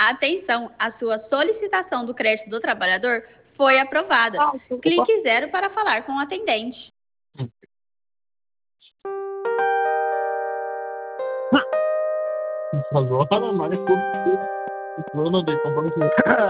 Atenção, a sua solicitação do crédito do trabalhador foi aprovada. Opa. Clique 0 para falar com o atendente. Agora, mas eu não dei compromisso.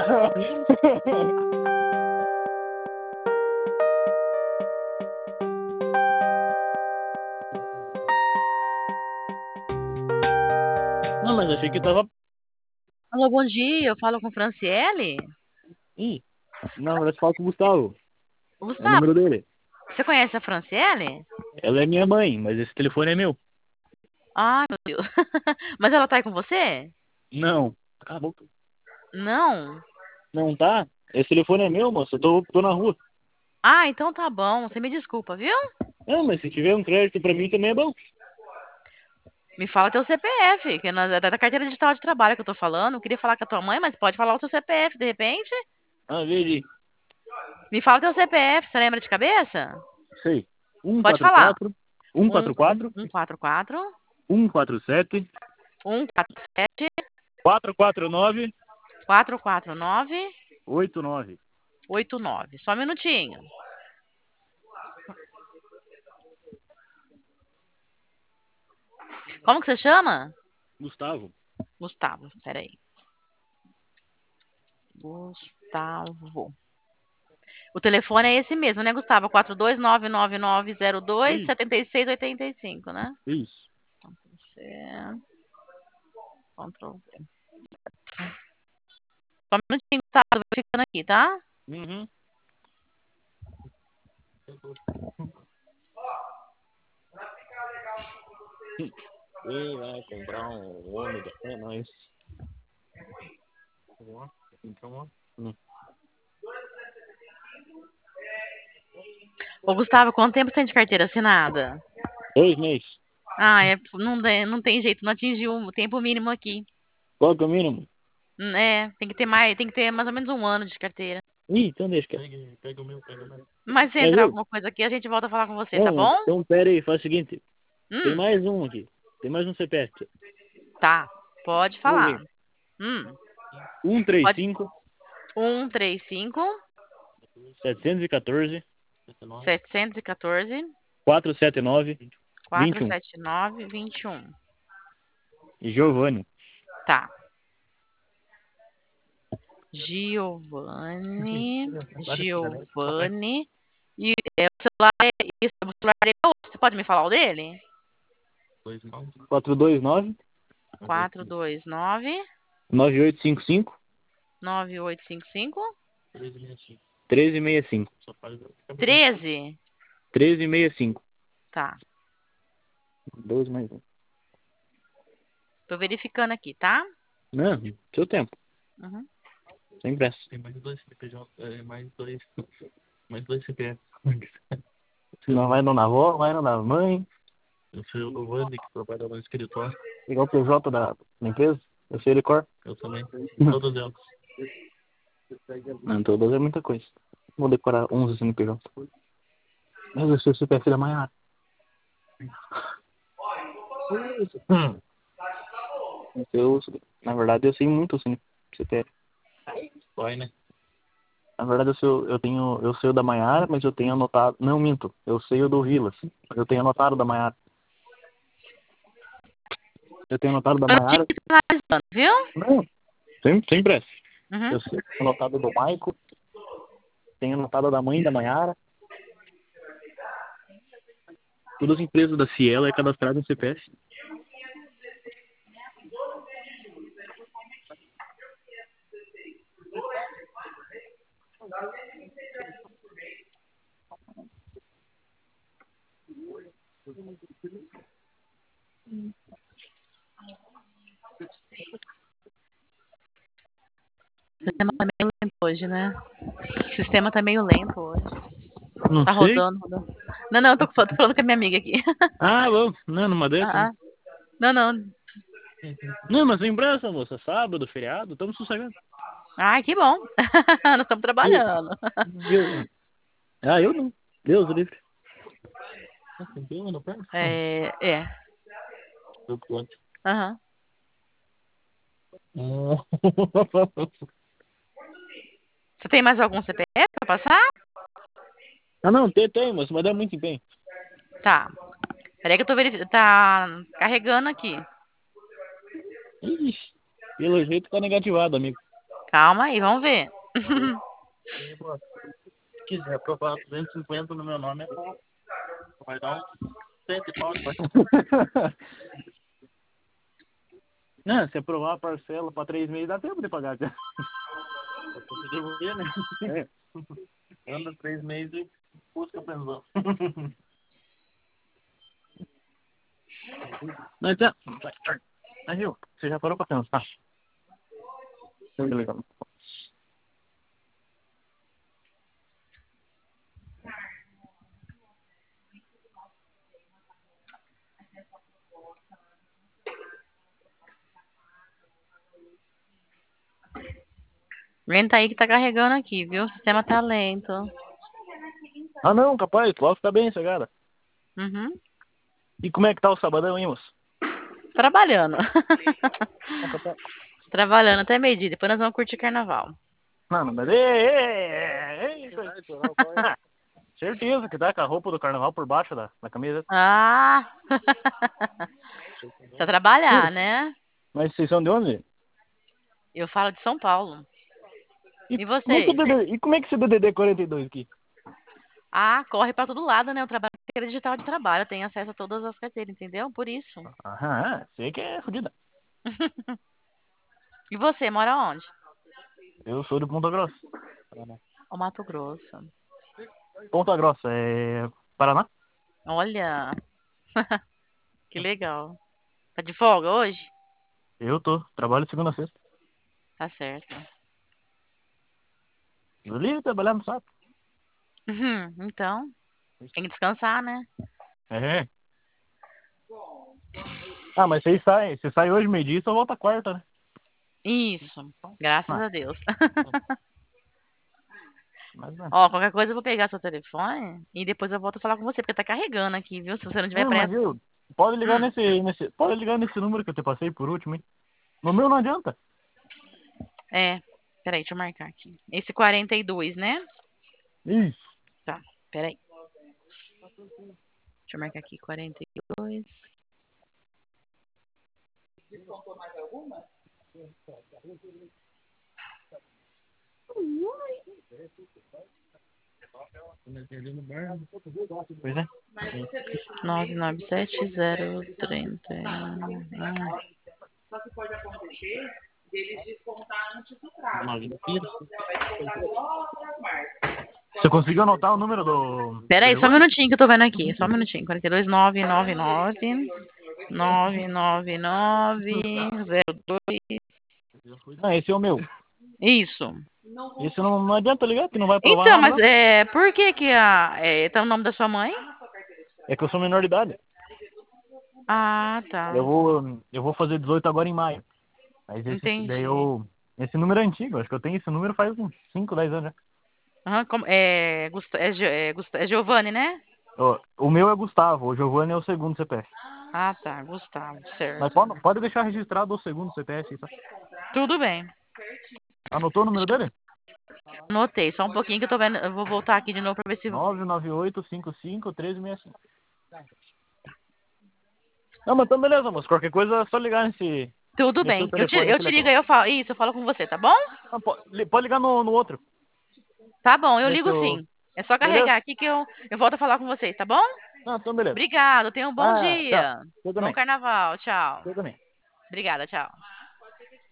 Não, mas achei que tava. Alô, bom dia. Eu falo com Franciele? Ih, não, parece que fala com o Gustavo. É o Gustavo, número dele. você conhece a Franciele? Ela é minha mãe, mas esse telefone é meu. Ai, meu Deus. Mas ela tá aí com você? Não. Cala a boca. Não? Não tá? Esse telefone é meu, moço. Eu tô na rua. Ah, então tá bom. Você me desculpa, viu? Não, mas se tiver um crédito pra mim também é bom. Me fala teu CPF, que é da carteira digital de trabalho que eu tô falando. Eu queria falar com a tua mãe, mas pode falar o teu CPF de repente? Ah, veja. Me fala teu CPF, você lembra de cabeça? Sei. Pode falar. 144 144 144 147 147 449 449 89. 89. Só um minutinho. Como que você chama? Gustavo. Gustavo, peraí. Gustavo. O telefone é esse mesmo, né, Gustavo? 42999027685, né? Isso. Ctrl V. Só um minutinho, Gustavo, eu vou ficando aqui, tá? Uhum. Quem vai comprar um ônibus? É nóis. Ô, Gustavo, quanto tempo você tem de carteira assinada? 2 meses. Ah, não tem jeito, não atingiu o tempo mínimo aqui. Qual que é o mínimo? Tem que ter mais ou menos um ano de carteira. Ih, então deixa. Pega o meu. Mas se Mas entrar eu? alguma coisa aqui, a gente volta a falar com você, tá Não, bom? então pera aí, faz o seguinte. Tem Hum, mais um aqui. Tem mais um CPF. tá. Pode Vamos falar. ver. Hum, pode. 135 135 714 714 479 21. 479 21. Giovanni. Tá. Giovanni. E o celular o celular dele é outro. Você pode me falar o dele? 429 429 9855 9855 1365. 13. 1365. Tá. 2 mais um. Tô verificando aqui, tá? Não, seu tempo. Uhum. Sem pressa. Tem mais dois CPJ, mais dois CPF. Se não vai na avó, vai na mãe. Eu sei o Wandy, que trabalha no escritório. Igual o PJ da empresa. Eu sei ele cor. Eu também. Todos eles. Não, todos é muita coisa. Vou decorar 11 CNPJ. Mas eu sei o CPF da Maiara. Na verdade, eu sei muito CPF. Vai, né? Na verdade, eu sei o da Maiara, mas eu tenho anotado. Não, minto. Eu sei o do Vilas. Mas eu tenho anotado o da Maiara. Eu tenho anotado da Maiara. Viu? Não, sem pressa. Uhum. Eu sei anotado do Maico. Tenho anotado da mãe da Maiara. Todas as empresas da Cielo é cadastrado no CPF. O sistema tá meio lento hoje, né? O sistema tá meio lento hoje. Não Tá sei. rodando. Não, eu tô falando com a minha amiga aqui. Ah, vamos. Não, numa dessa. Ah, ah. Não. Não, mas sem pressa, moça. Sábado, feriado, estamos sossegados. Ai, que bom. Nós estamos trabalhando. Eu não. Deus livre. É. Aham. Você tem mais algum CPF pra passar? Ah, não, tem, moço, mas dá muito empenho. Tá. Peraí que eu tô tá carregando aqui. Ixi, pelo jeito tá negativado, amigo. Calma aí, vamos ver. Se quiser aprovar 250 no meu nome, vai dar uns 100 e pau. Não, se aprovar a parcela para 3 meses, dá tempo de pagar já. Eu posso devolver, né? Anda 3 meses e busca a pensão. Não, então... Aí, viu? Você já parou pra pensar? Legal. Aguenta aí que tá carregando aqui, viu? O sistema tá lento. Ah, não, capaz, logo tá bem chegada. Uhum. E como é que tá o sabadão, hein, moço? Trabalhando. Ah, capaz. Trabalhando até meio-dia. Depois nós vamos curtir carnaval. Não, mas... Certeza que tá com a roupa do carnaval por baixo da camisa. Ah! Pra trabalhar, né? Mas vocês são de onde? Eu falo de São Paulo. E E como é que vocês? e como é que esse DDD 42 aqui? Ah, corre pra todo lado, né? Eu trabalho com carteira digital de trabalho. Tem acesso a todas as carteiras, entendeu? Por isso. Aham, sei que é fodida. E você, mora onde? Eu sou de Ponta Grossa. O Mato Grosso. Ponta Grossa, é Paraná? Olha, que legal. Tá de folga hoje? Eu tô, trabalho de segunda a sexta. Tá certo. Eu livre trabalhar no sábado. Então, tem que descansar, né? É. Ah, mas você sai hoje meio-dia e só volta quarta, né? Isso, graças Ah, a Deus. mas não. Ó, qualquer coisa eu vou pegar seu telefone e depois eu volto a falar com você, porque tá carregando aqui, viu? Se você não tiver Não, mas pressa. viu, pode ligar Hum, pode ligar nesse número que eu te passei por último, hein? No meu não adianta. é, peraí, deixa eu marcar aqui. Esse 42, né? Isso. Tá, peraí. Deixa eu marcar aqui, 42. Pois é. 997031. Você conseguiu anotar o número do Peraí, só um telefone? minutinho que eu tô vendo aqui. Só um minutinho. 42 999 999 Não, esse é o meu. Isso. Esse não adianta ligar, que não vai provar Então, nada, mas não. por que que tá o nome da sua mãe? É que eu sou menor de idade. Ah, tá. Eu vou fazer 18 agora em maio. Mas Entendi. esse número é antigo, acho que eu tenho esse número faz uns 5, 10 anos já. Aham, é Giovanni, né? O meu é Gustavo, o Giovanni é o segundo CPF. Ah, tá, Gustavo, Mas certo. pode deixar registrado o segundo CPF, tá? Tudo bem. Anotou o número dele? Anotei, só um pouquinho que eu tô vendo. Eu vou voltar aqui de novo pra ver se. 998551365. Não, mas então beleza, moço. Qualquer coisa é só ligar Tudo nesse bem. seu telefone Eu que ele te é ligo bom. aí, eu falo. Isso, eu falo com você, tá bom? Não, pode ligar no outro. Tá bom, eu Nesse ligo o... sim. É só Beleza? carregar aqui que eu volto a falar com vocês, tá bom? Não, então beleza. Obrigado, tenha um bom Ah, tchau. dia. Você Bom também. carnaval, tchau. Você também. Obrigada, tchau.